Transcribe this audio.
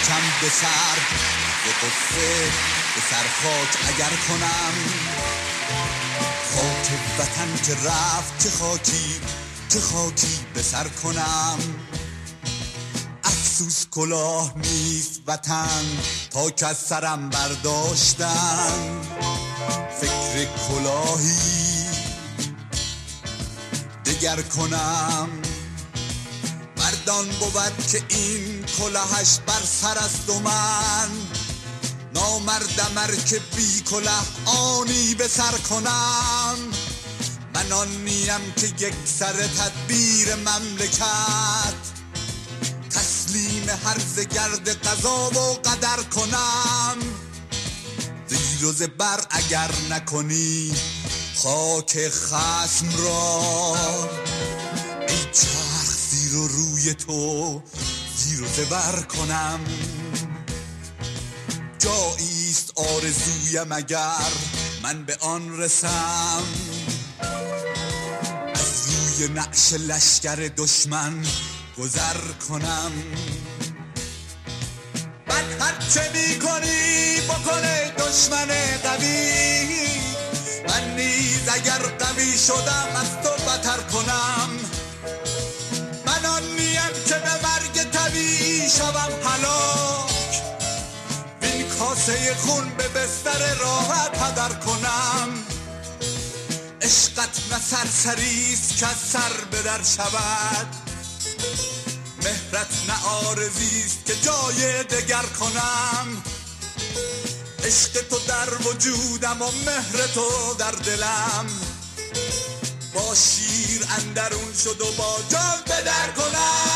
خاکم به سر به قصه به سر خاک اگر کنم، خاک وطن که رفت چه خاکی چه خاکی به سر کنم. افسوس کلاه نیست وطن تا که از سرم برداشتن، فکر کلاهی دگر کنم. مردان بود که این کلاهش بر سر است و من نامردم که بی کلاه آنی به سر کنم. من آنیم که یک سر تدبیر مملکت تسلیم هرز گرد قضا و قدر کنم. زیر و زبر اگر نکنی خاک خصم را، ای چرخ زیر و روی تو زیر و زبر کنم. جاییست آرزویم اگر من به آن رسم، از روی نعش لشکر دشمن گذر کنم. من هرچه می کنی بکنه دشمن قوی، من نیز اگر قوی شدم از تو بتر کنم. من آن نیم که به مرگ طبیعی شوم هلاک، بین کاسه خون به بستر راحت هدر کنم. عشقت نه سرسریست که از سر به در شود، مهرت نه آرزیست که جای دگر کنم. عشق تو در وجودم و مهر تو در دلم، با شیر اندرون شد و با جان به در کنم.